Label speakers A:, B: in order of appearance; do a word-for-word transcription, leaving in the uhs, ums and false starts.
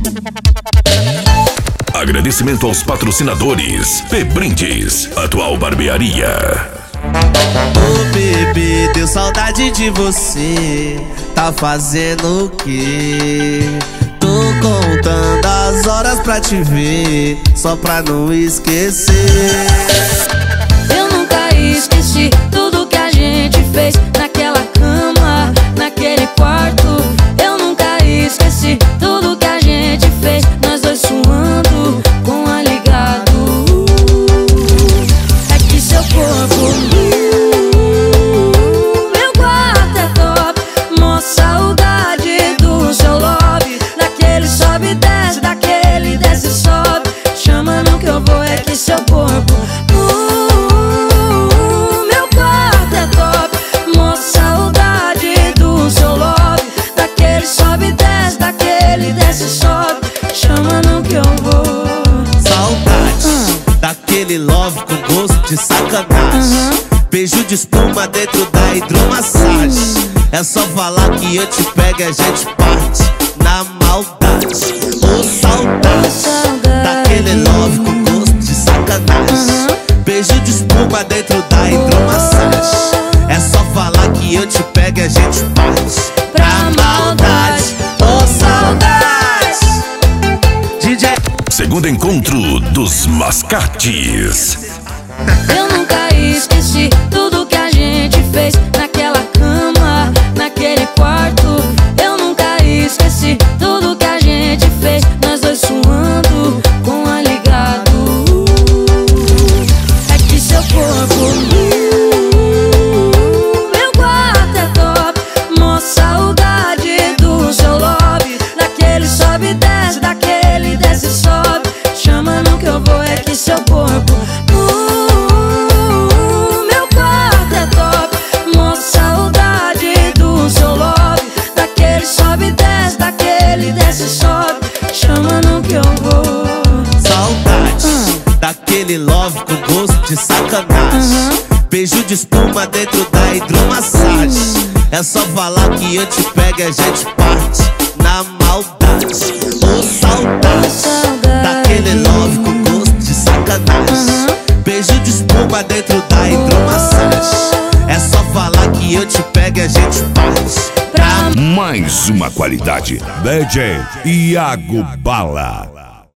A: Agradecimento aos patrocinadores. P-Brindes, Atual Barbearia.
B: Ô bebê, deu saudade de você. Tá fazendo o quê? Tô contando as horas pra te ver, só pra não esquecer.
C: Eu nunca esqueci tudo que a gente fez naquela cama, naquele quarto. Eu nunca esqueci tudo que a gente fez, nós dois suando com a ligado. É que seu corpo, meu quarto é top, mó saudade do seu lobby. Daquele sobe e desce, daquele desce e sobe. Chama não que eu vou, é que seu corpo, meu quarto é top, mó saudade do seu lobby. Daquele sobe e desce, daquele desce e sobe. Chama não que eu vou.
B: Saudade uh. daquele love com gosto de sacanagem. uh-huh. Beijo de espuma dentro da hidromassagem. É só falar que eu te pego e a gente parte na maldade. Ô saudade, saudade daquele love com gosto de sacanagem. uh-huh. Beijo de espuma dentro da hidromassagem. É só falar que eu te pego e a gente parte pra maldade. Ô saudade, D J.
A: Segundo encontro dos Mascates.
C: Eu nunca esqueci tudo que a gente fez naquela cama, naquele quarto. Eu nunca esqueci tudo que a gente fez, nós dois suando com a ligado. É que seu corpo, meu quarto é top, mó saudade do seu lobby. Daquele sobe e desce, daquele desce e sobe. Chama não que eu vou, é que seu corpo, meu quarto é top, mó saudade do seu lobby. Daquele sobe e desce, daquele desce e sobe. Chama não que eu vou.
B: Saudade uh. daquele love com gosto de sacanagem. uh-huh. Beijo de espuma dentro da hidromassagem. É só falar que eu te pego e a gente parte na maldade. Ô saudade, saudade daquele love com gosto de sacanagem. uh-huh. Beijo de espuma dentro da hidromassagem. É só falar que eu te pego e a gente parte pra...
A: Mais uma qualidade. D J Iago Bala.